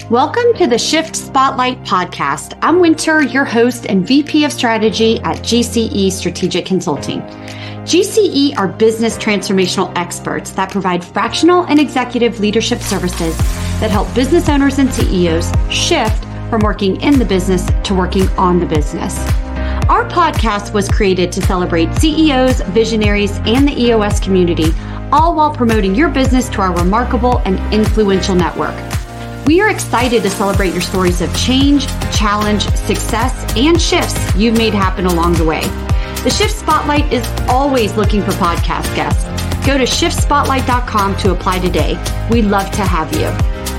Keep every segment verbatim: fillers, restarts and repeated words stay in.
Welcome to the Shift Spotlight podcast. I'm Winter, your host and V P of Strategy at G C E Strategic Consulting. G C E are business transformational experts that provide fractional and executive leadership services that help business owners and C E Os shift from working in the business to working on the business. Our podcast was created to celebrate C E Os, visionaries, and the E O S community, all while promoting your business to our remarkable and influential network. We are excited to celebrate your stories of change, challenge, success, and shifts you've made happen along the way. The Shift Spotlight is always looking for podcast guests. Go to shift spotlight dot com to apply today. We'd love to have you.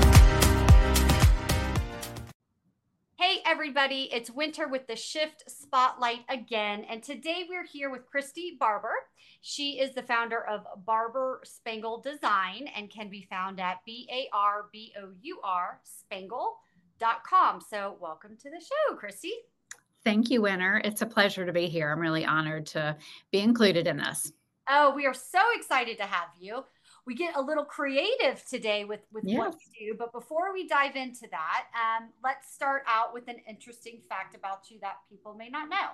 Hey everybody, it's Winter with the Shift Spotlight again. And today we're here with Christy Barber. She is the founder of Barber Spangle Design and can be found at B A R B O U R spangle dot com. So welcome to the show, Christy. Thank you, Winter. It's a pleasure to be here. I'm really honored to be included in this. Oh, we are so excited to have you. We get a little creative today with, with yes. what you do. But before we dive into that, um, let's start out with an interesting fact about you that people may not know.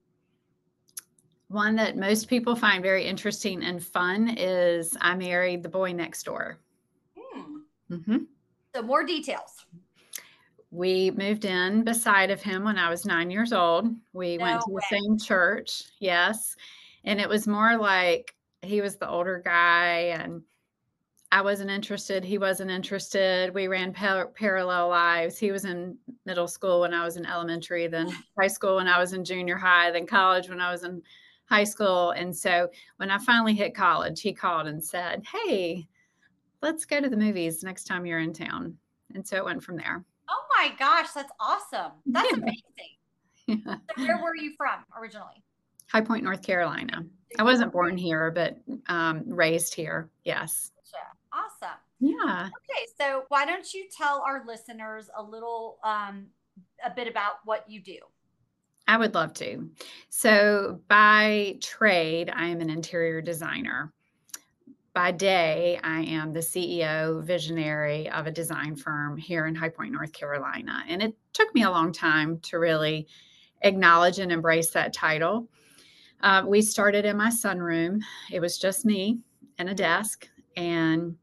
One that most people find very interesting and fun is I married the boy next door. Hmm. Mm-hmm. So more details. We moved in beside of him when I was nine years old. We No went to way. the same church. Yes. And it was more like he was the older guy and I wasn't interested. He wasn't interested. We ran par- parallel lives. He was in middle school when I was in elementary, then high school when I was in junior high, then college when I was in high school. And so when I finally hit college, he called and said, "Hey, let's go to the movies next time you're in town." And so it went from there. Oh my gosh, that's awesome. That's yeah. amazing. Yeah. So where were you from originally? High Point, North Carolina. I wasn't born here, but um, raised here. Yes. Awesome. Yeah. Okay, so why don't you tell our listeners a little, um, a bit about what you do? I would love to. So by trade, I am an interior designer. By day, I am the C E O visionary of a design firm here in High Point, North Carolina. And it took me a long time to really acknowledge and embrace that title. Uh, we started in my sunroom. It was just me and a desk. And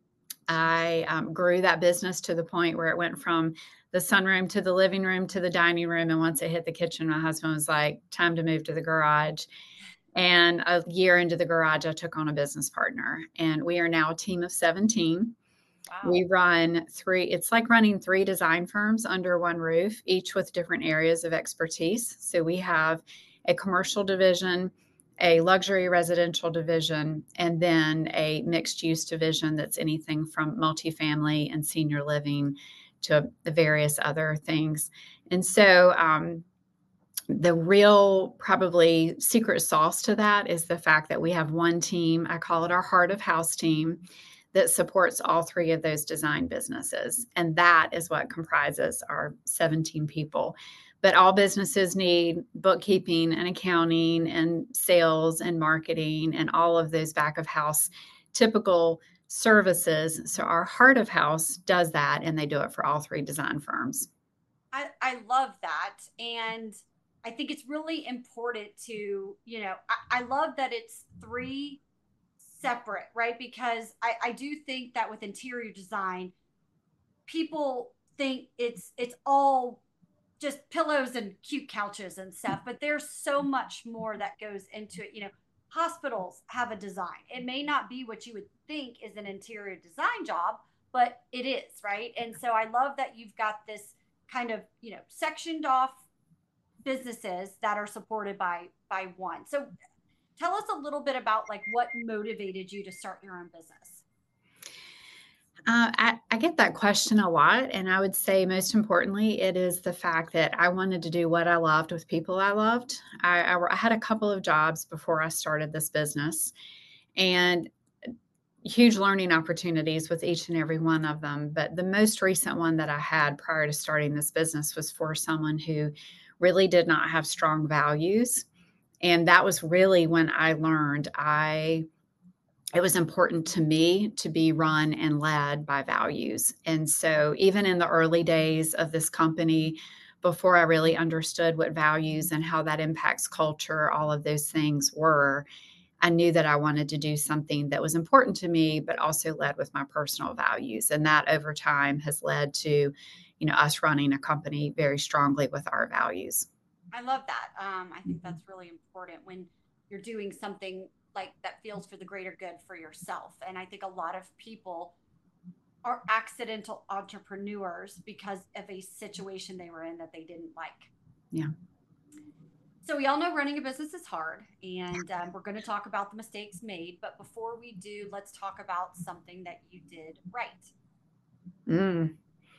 I um, grew that business to the point where it went from the sunroom to the living room to the dining room. And once it hit the kitchen, my husband was like, time to move to the garage. And a year into the garage, I took on a business partner. And we are now a team of seventeen. Wow. We run three, it's like running three design firms under one roof, each with different areas of expertise. So we have a commercial division, a luxury residential division, and then a mixed use division that's anything from multifamily and senior living to the various other things. And so um, the real probably secret sauce to that is the fact that we have one team, I call it our heart of house team, that supports all three of those design businesses. And that is what comprises our seventeen people. But all businesses need bookkeeping and accounting and sales and marketing and all of those back of house typical services. So our heart of house does that, and they do it for all three design firms. I, I love that. And I think it's really important to, you know, I, I love that it's three separate, right? Because I, I do think that with interior design, people think it's it's all just pillows and cute couches and stuff, but there's so much more that goes into it. You know, hospitals have a design. It may not be what you would think is an interior design job, but it is, right? And so I love that you've got this kind of, you know, sectioned off businesses that are supported by by one. So tell us a little bit about like what motivated you to start your own business. Uh, I, I get that question a lot. And I would say most importantly, it is the fact that I wanted to do what I loved with people I loved. I, I, I had a couple of jobs before I started this business and huge learning opportunities with each and every one of them. But the most recent one that I had prior to starting this business was for someone who really did not have strong values. And that was really when I learned I it was important to me to be run and led by values. And so even in the early days of this company, before I really understood what values and how that impacts culture, all of those things were, I knew that I wanted to do something that was important to me, but also led with my personal values. And that over time has led to, you know, us running a company very strongly with our values. I love that. Um, I think that's really important when you're doing something like that feels for the greater good for yourself. And I think a lot of people are accidental entrepreneurs because of a situation they were in that they didn't like. Yeah. So we all know running a business is hard, and um, we're going to talk about the mistakes made. But before we do, let's talk about something that you did right. Mm.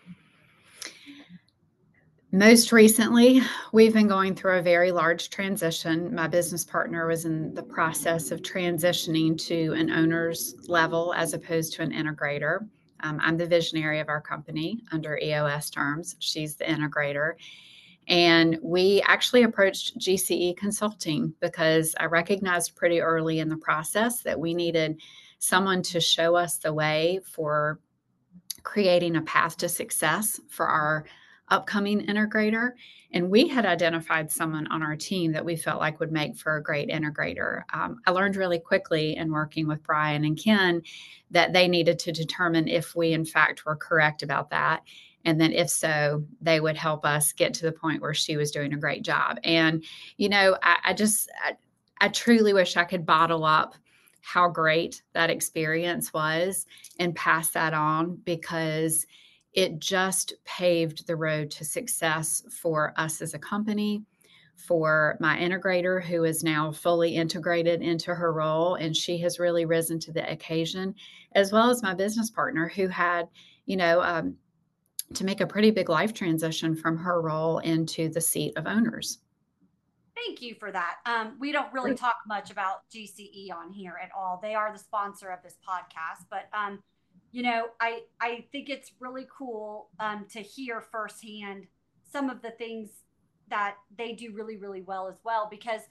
Most recently, we've been going through a very large transition. My business partner was in the process of transitioning to an owner's level as opposed to an integrator. Um, I'm the visionary of our company under E O S terms. She's the integrator. And we actually approached G C E Consulting because I recognized pretty early in the process that we needed someone to show us the way for creating a path to success for our upcoming integrator. And we had identified someone on our team that we felt like would make for a great integrator. Um, I learned really quickly in working with Brian and Ken that they needed to determine if we, in fact, were correct about that. And then if so, they would help us get to the point where she was doing a great job. And, you know, I, I just, I, I truly wish I could bottle up how great that experience was and pass that on, because it just paved the road to success for us as a company, for my integrator, who is now fully integrated into her role, and she has really risen to the occasion, as well as my business partner, who had, you know, um, to make a pretty big life transition from her role into the seat of owners. Thank you for that. Um, we don't really talk much about G C E on here at all. They are the sponsor of this podcast, but um, you know, I I think it's really cool um, to hear firsthand some of the things that they do really, really well as well, because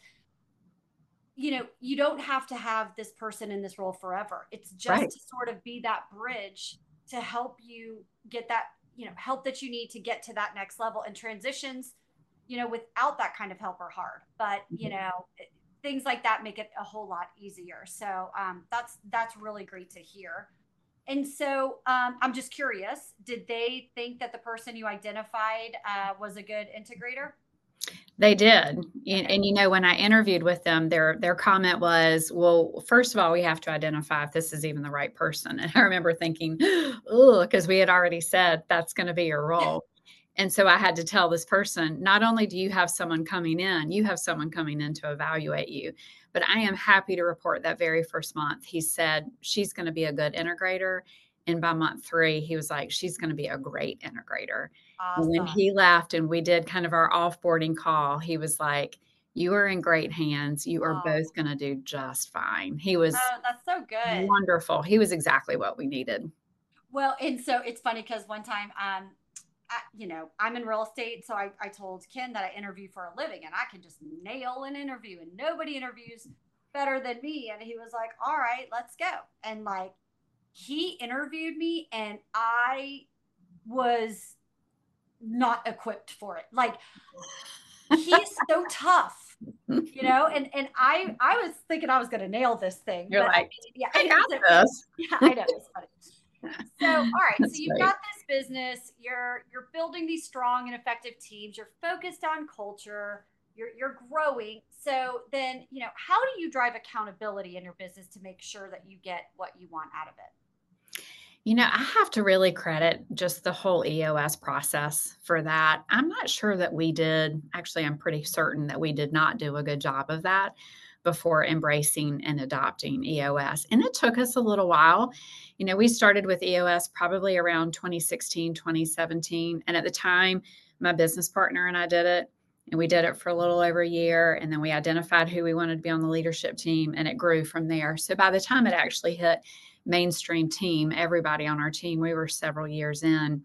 you know, you don't have to have this person in this role forever. It's just right. to sort of be that bridge to help you get that, you know, help that you need to get to that next level. And transitions, you know, without that kind of help are hard, but you know, things like that make it a whole lot easier. So um, that's, that's really great to hear. And so um, I'm just curious, did they think that the person you identified uh, was a good integrator? They did. And, and, you know, when I interviewed with them, their their comment was, well, first of all, we have to identify if this is even the right person. And I remember thinking, oh, because we had already said that's going to be your role. And so I had to tell this person, not only do you have someone coming in, you have someone coming in to evaluate you. But I am happy to report that very first month, he said, she's going to be a good integrator. And by month three, he was like, she's going to be a great integrator. Awesome. And when he left and we did kind of our offboarding call, he was like, you are in great hands. You are oh. both going to do just fine. He was oh, that's so good. Wonderful. He was exactly what we needed. Well, and so it's funny because one time, um, I, you know, I'm in real estate. So I, I told Ken that I interview for a living and I can just nail an interview and nobody interviews better than me. And he was like, all right, let's go. And like, he interviewed me and I was not equipped for it. Like, he's so tough, you know, and, and I, I was thinking I was going to nail this thing. You're but like, I mean, yeah, I got this. Yeah, I know. It's funny. So, all right. That's so you've great. got this business, you're, you're building these strong and effective teams. You're focused on culture. You're, you're growing. So then, you know, how do you drive accountability in your business to make sure that you get what you want out of it? You know, I have to really credit just the whole E O S process for that. I'm not sure that we did. Actually, I'm pretty certain that we did not do a good job of that before embracing and adopting E O S. And it took us a little while. You know, we started with E O S probably around twenty sixteen, twenty seventeen. And at the time, my business partner and I did it. And we did it for a little over a year. And then we identified who we wanted to be on the leadership team. And it grew from there. So by the time it actually hit mainstream team, everybody on our team, we were several years in.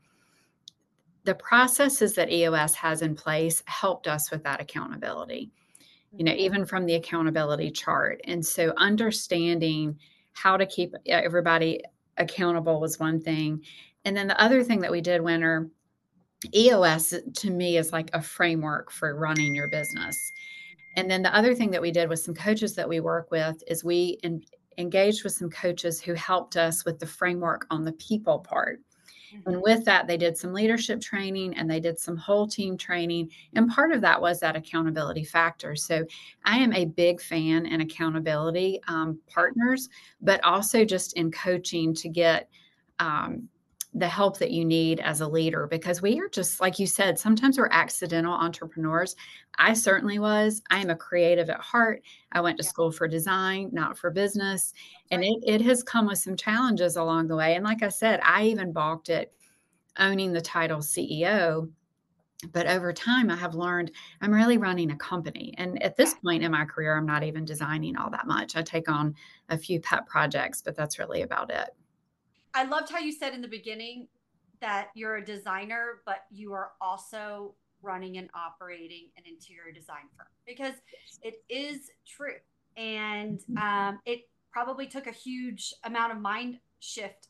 The processes that E O S has in place helped us with that accountability, you know, even from the accountability chart. And so understanding how to keep everybody accountable was one thing. And then the other thing that we did, Winter, E O S to me is like a framework for running your business. And then the other thing that we did with some coaches that we work with is we in, engaged with some coaches who helped us with the framework on the people part. Mm-hmm. And with that, they did some leadership training and they did some whole team training. And part of that was that accountability factor. So I am a big fan in accountability um, partners, but also just in coaching to get um, the help that you need as a leader, because we are just, like you said, sometimes we're accidental entrepreneurs. I certainly was. I am a creative at heart. I went to yeah. school for design, not for business. And it, it has come with some challenges along the way. And like I said, I even balked at owning the title C E O. But over time, I have learned I'm really running a company. And at this point in my career, I'm not even designing all that much. I take on a few pet projects, but that's really about it. I loved how you said in the beginning that you're a designer, but you are also running and operating an interior design firm, because it is true. And um, it probably took a huge amount of mind shift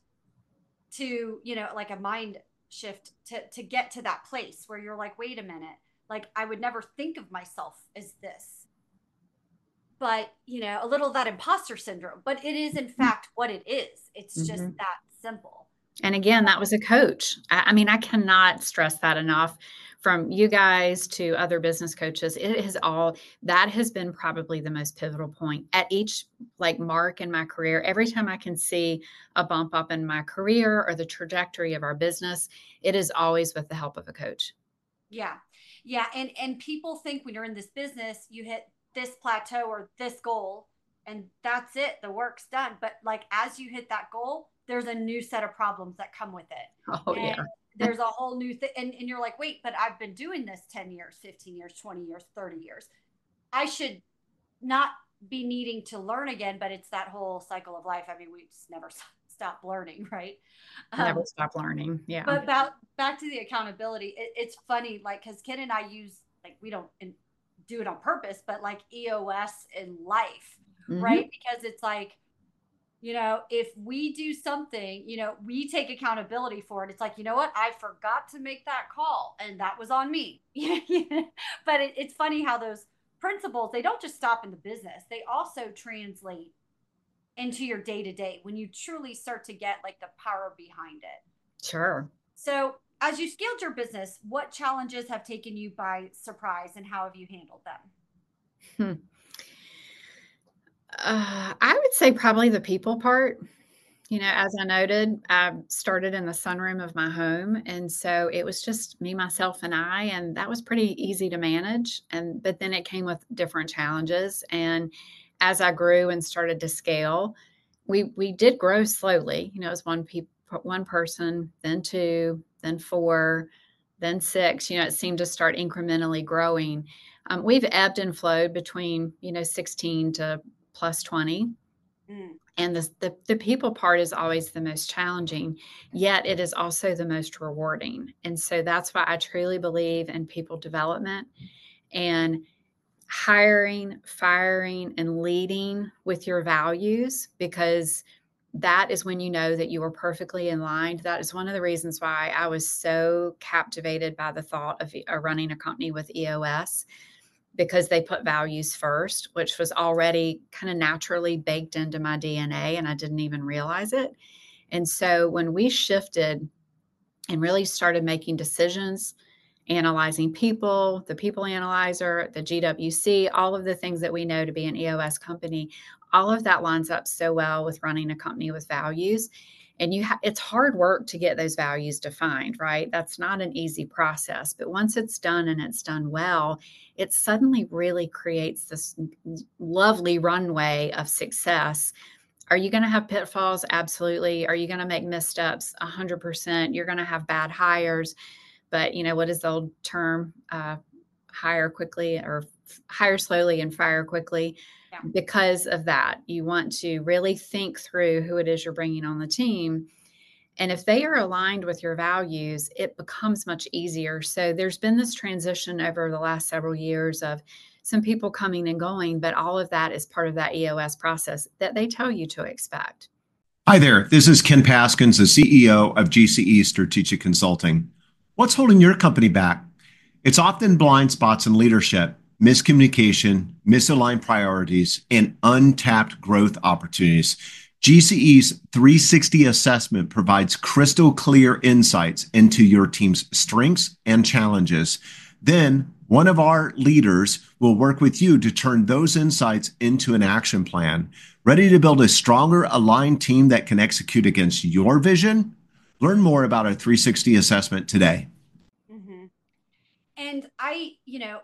to, you know, like a mind shift to, to get to that place where you're like, wait a minute, like I would never think of myself as this. But, you know, a little of that imposter syndrome, but it is in fact what it is. It's just mm-hmm. that simple. And again, that was a coach. I, I mean, I cannot stress that enough. From you guys to other business coaches, it has all, that has been probably the most pivotal point at each like mark in my career. Every time I can see a bump up in my career or the trajectory of our business, it is always with the help of a coach. Yeah. Yeah. And, and people think when you're in this business, you hit this plateau or this goal and that's it, the work's done. But like, as you hit that goal, there's a new set of problems that come with it. Oh, and yeah. There's a whole new thing. And, and you're like, wait, but I've been doing this ten years, fifteen years, twenty years, thirty years. I should not be needing to learn again, but it's that whole cycle of life. I mean, we just never stop learning, right? Never um, stop learning. Yeah. But about, back to the accountability, it, it's funny, like, cause Ken and I use, like, we don't do it on purpose, but like E O S in life, mm-hmm. right? Because it's like, you know, if we do something, you know, we take accountability for it. It's like, you know what? I forgot to make that call and that was on me. But it, it's funny how those principles, they don't just stop in the business. They also translate into your day to day when you truly start to get like the power behind it. Sure. So as you scaled your business, what challenges have taken you by surprise and how have you handled them? Hmm. Uh, I would say probably the people part. You know, as I noted, I started in the sunroom of my home. And so it was just me, myself, and I, and that was pretty easy to manage. And, but then it came with different challenges. And as I grew and started to scale, we, we did grow slowly. You know, it was one pe- one person, then two, then four, then six. You know, it seemed to start incrementally growing. Um, we've ebbed and flowed between, you know, sixteen to plus twenty. Mm. And the, the the people part is always the most challenging, yet it is also the most rewarding. And so that's why I truly believe in people development and hiring, firing, and leading with your values, because that is when you know that you are perfectly in line. That is one of the reasons why I was so captivated by the thought of uh, running a company with E O S, because they put values first, which was already kind of naturally baked into my D N A, and I didn't even realize it. And so when we shifted and really started making decisions, analyzing people, the people analyzer, the G W C, all of the things that we know to be an E O S company, all of that lines up so well with running a company with values. And you ha- it's hard work to get those values defined, right? That's not an easy process. But once it's done and it's done well, it suddenly really creates this lovely runway of success. Are you going to have pitfalls? Absolutely. Are you going to make missteps? one hundred percent. You're going to have bad hires. But, you know, what is the old term? Uh, hire quickly or f- hire slowly and fire quickly. Yeah. Because of that, you want to really think through who it is you're bringing on the team. And if they are aligned with your values, it becomes much easier. So there's been this transition over the last several years of some people coming and going, but all of that is part of that E O S process that they tell you to expect. Hi there, this is Ken Paskins, the C E O of G C E Strategic Consulting. What's holding your company back? It's often blind spots in leadership, miscommunication, misaligned priorities, and untapped growth opportunities. G C E's three sixty assessment provides crystal clear insights into your team's strengths and challenges. Then, one of our leaders will work with you to turn those insights into an action plan. Ready to build a stronger, aligned team that can execute against your vision? Learn more about our three sixty assessment today. Mm-hmm. And I, you know,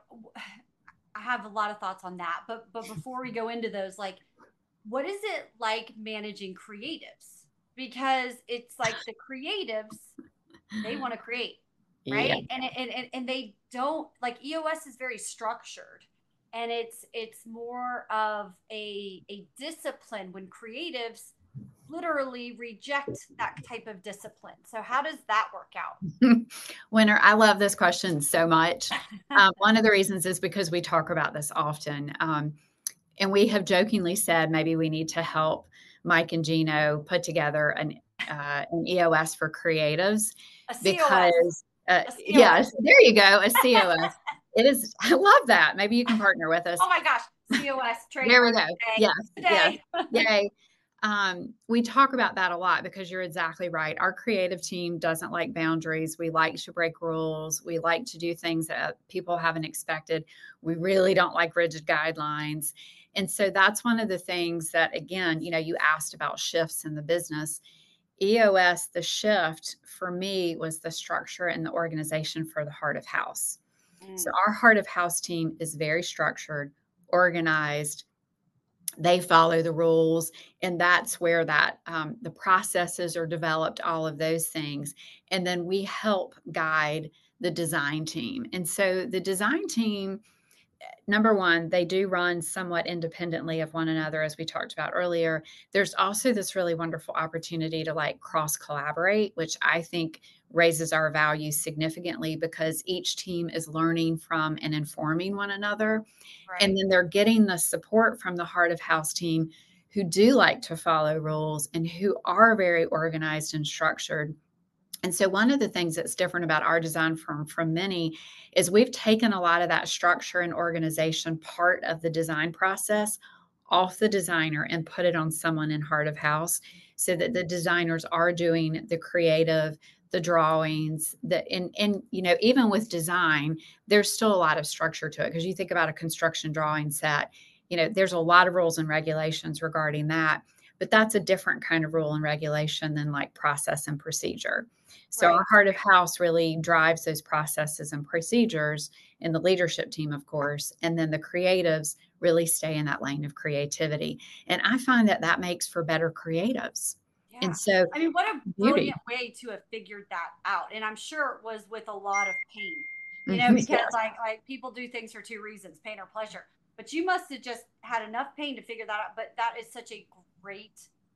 I have a lot of thoughts on that. But but before we go into those, like, what is it like managing creatives? Because it's like the creatives, they want to create. Right. Yeah. And, and, and they don't, like, E O S is very structured, and it's, it's more of a, a discipline when creatives literally reject that type of discipline. So how does that work out? Winter, I love this question so much. Um, one of the reasons is because we talk about this often. Um, and we have jokingly said, maybe we need to help Mike and Gino put together an, uh, an E O S for creatives, because Uh, yes, there you go. A C O S. It is. I love that. Maybe you can partner with us. Oh my gosh. C O S trade. There we go. Today. Yes. Today. Yes. Yay. Um, we talk about that a lot, because you're exactly right. Our creative team doesn't like boundaries. We like to break rules. We like to do things that people haven't expected. We really don't like rigid guidelines. And so that's one of the things that, again, you know, you asked about shifts in the business. E O S, the shift for me was the structure and the organization for the heart of house. Mm. So our heart of house team is very structured, organized. They follow the rules, and that's where that um, the processes are developed, all of those things. And then we help guide the design team. And so the design team, number one, they do run somewhat independently of one another, as we talked about earlier. There's also this really wonderful opportunity to like cross collaborate, which I think raises our value significantly, because each team is learning from and informing one another. Right. And then they're getting the support from the heart of house team, who do like to follow rules and who are very organized and structured. And so one of the things that's different about our design firm from many is we've taken a lot of that structure and organization part of the design process off the designer and put it on someone in heart of house, so that the designers are doing the creative, the drawings, the and and you know, even with design, there's still a lot of structure to it, because you think about a construction drawing set, you know, there's a lot of rules and regulations regarding that, but that's a different kind of rule and regulation than like process and procedure. So right. Our heart of house really drives those processes and procedures, in the leadership team, of course, and then the creatives really stay in that lane of creativity. And I find that that makes for better creatives. Yeah. And so, I mean, what a brilliant beauty. way to have figured that out. And I'm sure it was with a lot of pain, you know, because yeah. like, like people do things for two reasons, pain or pleasure, but you must have just had enough pain to figure that out. But that is such a great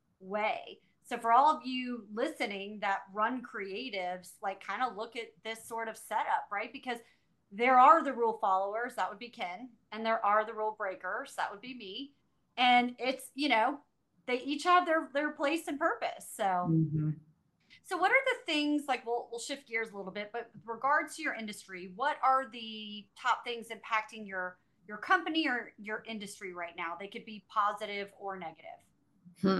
way. So for all of you listening that run creatives, like, kind of look at this sort of setup, right? Because there are the rule followers, that would be Ken, and there are the rule breakers, that would be me. And it's, you know, they each have their, their place and purpose. So, mm-hmm. so what are the things, like, we'll, we'll shift gears a little bit, but with regards to your industry, what are the top things impacting your, your company or your industry right now? They could be positive or negative. Hmm.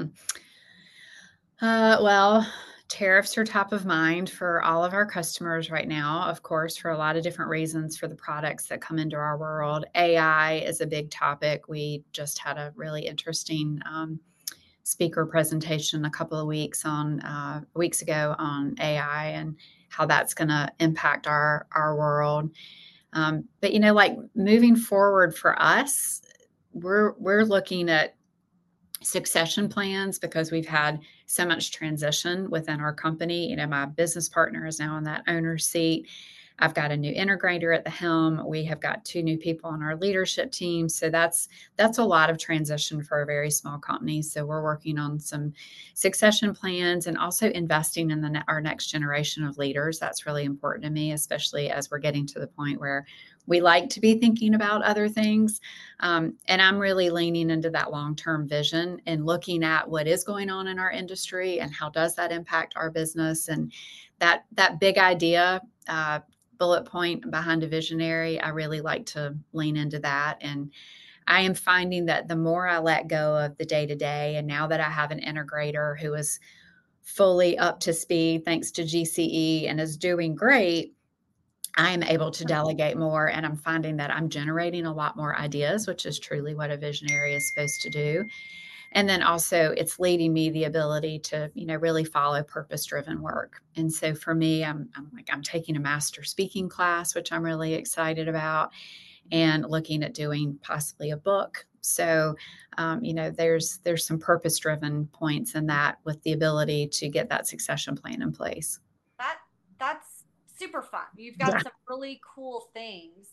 Uh, well, tariffs are top of mind for all of our customers right now, of course, for a lot of different reasons for the products that come into our world. A I is a big topic. We just had a really interesting um, speaker presentation a couple of weeks on uh, weeks ago on A I and how that's going to impact our our world. Um, but you know, like, moving forward for us, we're we're looking at succession plans, because we've had so much transition within our company. You know, my business partner is now in that owner seat. I've got a new integrator at the helm. We have got two new people on our leadership team. So that's that's a lot of transition for a very small company. So we're working on some succession plans and also investing in the our next generation of leaders. That's really important to me, especially as we're getting to the point where we like to be thinking about other things. Um, and I'm really leaning into that long-term vision and looking at what is going on in our industry and how does that impact our business. And that, that big idea, uh, bullet point behind a visionary, I really like to lean into that. And I am finding that the more I let go of the day-to-day, and now that I have an integrator who is fully up to speed thanks to G C E and is doing great, I am able to delegate more, and I'm finding that I'm generating a lot more ideas, which is truly what a visionary is supposed to do. And then also it's leading me the ability to, you know, really follow purpose-driven work. And so for me, I'm, I'm like, I'm taking a master speaking class, which I'm really excited about, and looking at doing possibly a book. So, um, you know, there's, there's some purpose-driven points in that with the ability to get that succession plan in place. That that's super fun. You've got Yeah. some really cool things.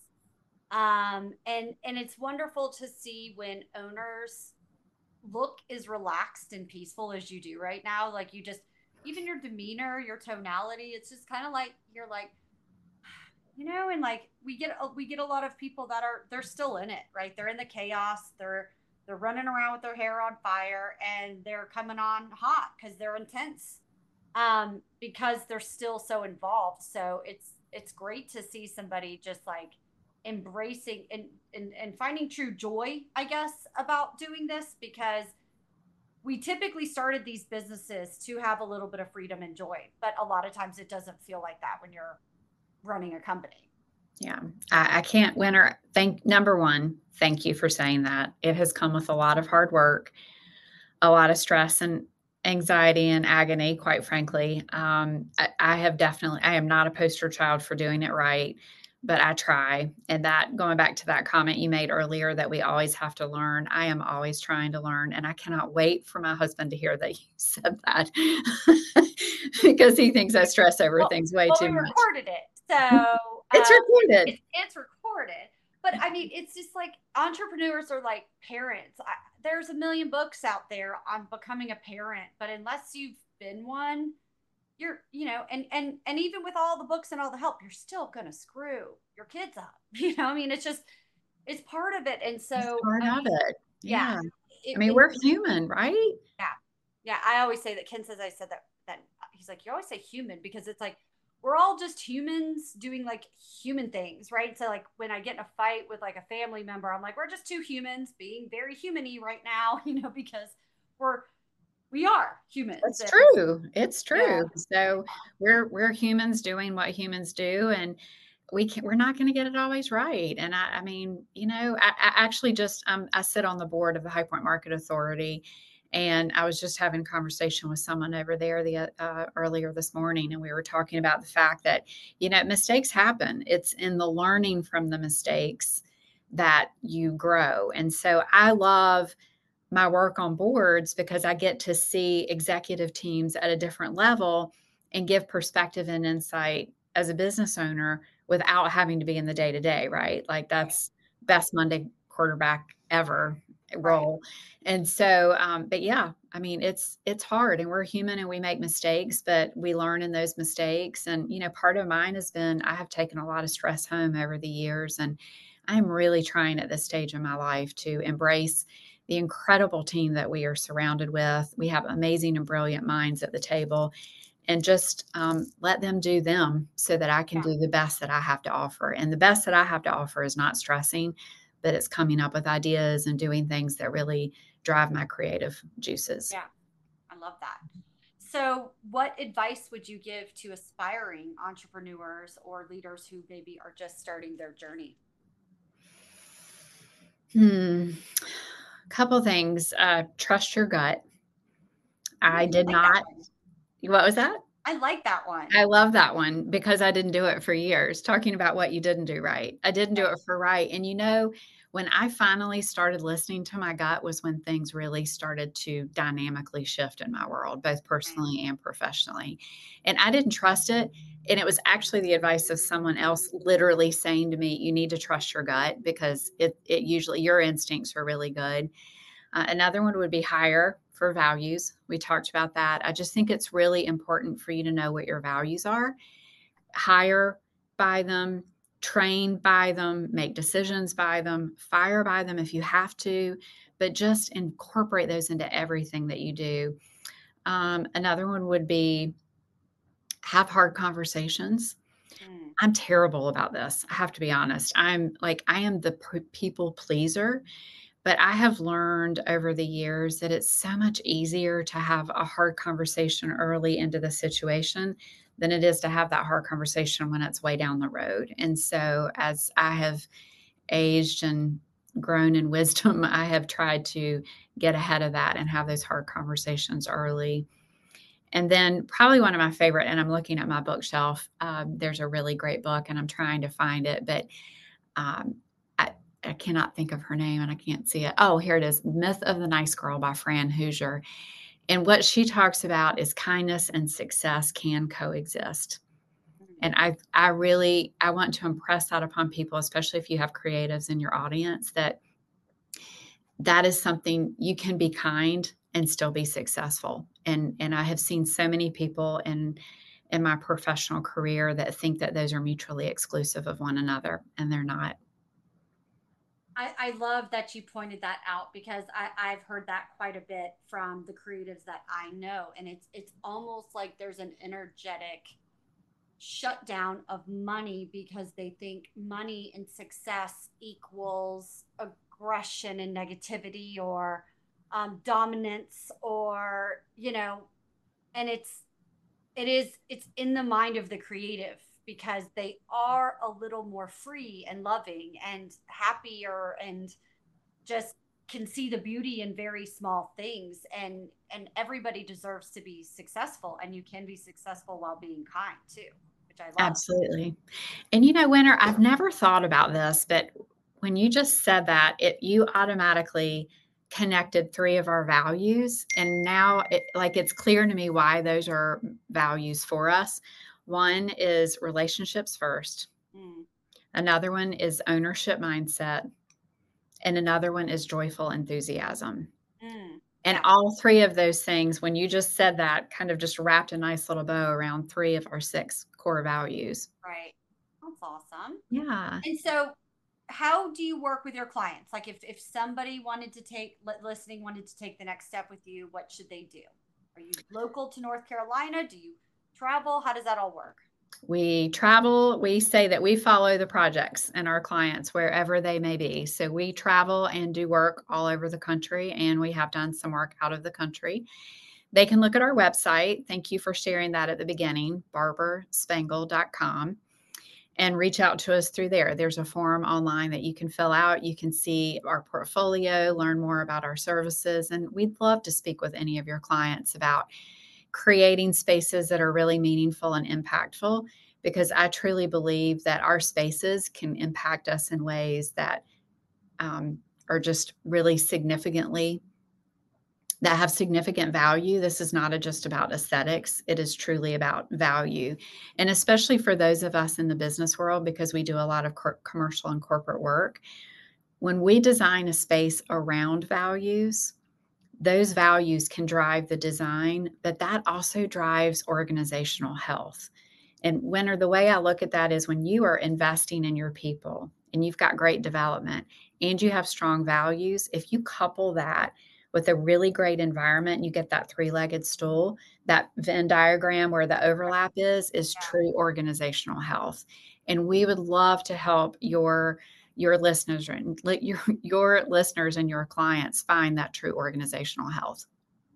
Um, and, and it's wonderful to see when owners look as relaxed and peaceful as you do right now. Like you just, even your demeanor, your tonality, it's just kind of like, you're like, you know, and like we get, we get a lot of people that are, they're still in it, right? They're in the chaos. They're, they're running around with their hair on fire and they're coming on hot because they're intense. Um, because they're still so involved. So it's, it's great to see somebody just like embracing and, and, and finding true joy, I guess, about doing this, because we typically started these businesses to have a little bit of freedom and joy, but a lot of times it doesn't feel like that when you're running a company. Yeah, I, I can't win or thank number one. Thank you for saying that. It has come with a lot of hard work, a lot of stress and anxiety and agony, quite frankly. Um, I, I have definitely, I am not a poster child for doing it right, but I try. And that, going back to that comment you made earlier, that we always have to learn. I am always trying to learn. And I cannot wait for my husband to hear that you said that because he thinks I stress over well, things way well, too we much. recorded it. So it's um, recorded. It's, it's recorded. But I mean, it's just like entrepreneurs are like parents. I, there's a million books out there on becoming a parent, but unless you've been one, you're, you know, and, and, and even with all the books and all the help, you're still going to screw your kids up. You know, I mean, it's just, it's part of it. And so, it's part I of mean, it. yeah. Yeah. It, I mean, it, we're human, right? Yeah. Yeah. I always say that Ken says, I said that, that he's like, you always say human because it's like, we're all just humans doing like human things, right? So like when I get in a fight with like a family member, I'm like, we're just two humans being very human-y right now, you know, because we're, we are humans. It's and, true. It's true. Yeah. So we're, we're humans doing what humans do. And we can, we're not going to get it always right. And I, I mean, you know, I, I actually just, um, I sit on the board of the High Point Market Authority. And I was just having a conversation with someone over there the uh, earlier this morning, and we were talking about the fact that, you know, mistakes happen. It's in the learning from the mistakes that you grow. And so I love my work on boards because I get to see executive teams at a different level and give perspective and insight as a business owner without having to be in the day-to-day, right? Like that's best Monday quarterback ever role. Right. And so, um, but yeah, I mean, it's, it's hard and we're human and we make mistakes, but we learn in those mistakes. And, you know, part of mine has been, I have taken a lot of stress home over the years, and I'm really trying at this stage in my life to embrace the incredible team that we are surrounded with. We have amazing and brilliant minds at the table, and just um, let them do them so that I can yeah. do the best that I have to offer. And the best that I have to offer is not stressing, but it's coming up with ideas and doing things that really drive my creative juices. Yeah, I love that. So what advice would you give to aspiring entrepreneurs or leaders who maybe are just starting their journey? Hmm. Couple things. Uh, trust your gut. I did like not. What was that? I like that one. I love that one because I didn't do it for years. Talking about what you didn't do right. I didn't do it for right. And you know, when I finally started listening to my gut was when things really started to dynamically shift in my world, both personally and professionally. And I didn't trust it. And it was actually the advice of someone else literally saying to me, you need to trust your gut because it, it usually, your instincts are really good. Uh, another one would be hire for values. We talked about that. I just think it's really important for you to know what your values are. Hire by them, train by them, make decisions by them, fire by them if you have to, but just incorporate those into everything that you do. Um, another one would be have hard conversations. Mm. I'm terrible about this. I have to be honest. I'm like, I am the p- people pleaser, but I have learned over the years that it's so much easier to have a hard conversation early into the situation than it is to have that hard conversation when it's way down the road. And so as I have aged and grown in wisdom, I have tried to get ahead of that and have those hard conversations early. And then probably one of my favorite, and I'm looking at my bookshelf, um, there's a really great book and I'm trying to find it, but um, I, I cannot think of her name and I can't see it. Oh, here it is. Myth of the Nice Girl by Fran Hoosier. And what she talks about is kindness and success can coexist. And I, I really, I want to impress that upon people, especially if you have creatives in your audience, that that is something you can be kind and still be successful. And, and I have seen so many people in, in my professional career that think that those are mutually exclusive of one another, and they're not. I, I love that you pointed that out, because I, I've heard that quite a bit from the creatives that I know. And it's it's almost like there's an energetic shutdown of money because they think money and success equals aggression and negativity, or um, dominance, or, you know, and it's, it is, it's in the mind of the creative, because they are a little more free and loving and happier and just can see the beauty in very small things. And, and everybody deserves to be successful, and you can be successful while being kind too, which I love. Absolutely. And, you know, Winter, I've never thought about this, but when you just said that, it, you automatically connected three of our values. And now it, like, it's clear to me why those are values for us. One is relationships first. Mm. Another one is ownership mindset. And another one is joyful enthusiasm. Mm. And yeah. all three of those things, when you just said that, kind of just wrapped a nice little bow around three of our six core values. Right. That's awesome. Yeah. And so how do you work with your clients? Like if, if somebody wanted to take, listening, wanted to take the next step with you, what should they do? Are you local to North Carolina? Do you travel? How does that all work? We travel. We say that we follow the projects and our clients wherever they may be. So we travel and do work all over the country, and we have done some work out of the country. They can look at our website. Thank you for sharing that at the beginning, barber spangle dot com, and reach out to us through there. There's a form online that you can fill out. You can see our portfolio, learn more about our services, and we'd love to speak with any of your clients about creating spaces that are really meaningful and impactful, because I truly believe that our spaces can impact us in ways that um, are just really significantly, that have significant value. This is not a, just about aesthetics. It is truly about value. And especially for those of us in the business world, because we do a lot of cor- commercial and corporate work, when we design a space around values, those values can drive the design, but that also drives organizational health. And Winter, the way I look at that is when you are investing in your people and you've got great development and you have strong values, if you couple that with a really great environment, you get that three-legged stool, that Venn diagram where the overlap is, is true organizational health. And we would love to help your your listeners and your, your listeners and your clients find that true organizational health.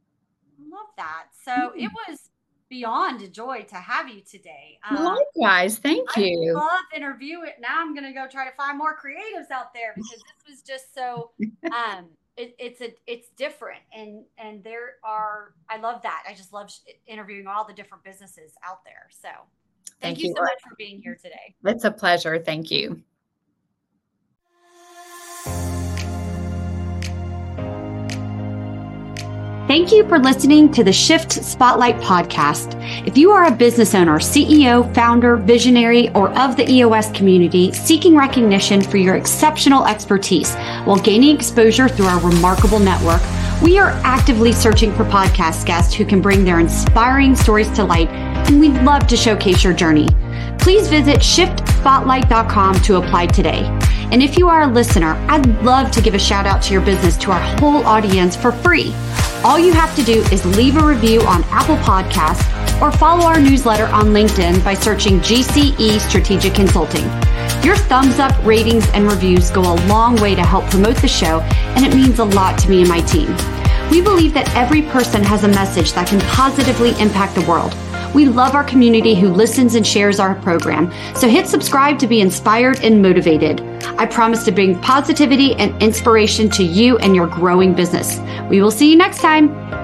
Love that. So mm-hmm. It was beyond a joy to have you today. Um, Likewise. Thank you. I love interviewing. Now I'm going to go try to find more creatives out there, because this was just so, um, it, it's a, it's different. And, and there are, I love that. I just love interviewing all the different businesses out there. So thank, thank you so much for being here today. It's a pleasure. Thank you. Thank you for listening to the Shift Spotlight podcast. If you are a business owner, C E O, founder, visionary, or of the E O S community seeking recognition for your exceptional expertise while gaining exposure through our remarkable network, we are actively searching for podcast guests who can bring their inspiring stories to light, and we'd love to showcase your journey. Please visit shift spotlight dot com to apply today. And if you are a listener, I'd love to give a shout out to your business to our whole audience for free. All you have to do is leave a review on Apple Podcasts or follow our newsletter on LinkedIn by searching G C E Strategic Consulting. Your thumbs up, ratings, and reviews go a long way to help promote the show, and it means a lot to me and my team. We believe that every person has a message that can positively impact the world. We love our community who listens and shares our program, so hit subscribe to be inspired and motivated. I promise to bring positivity and inspiration to you and your growing business. We will see you next time.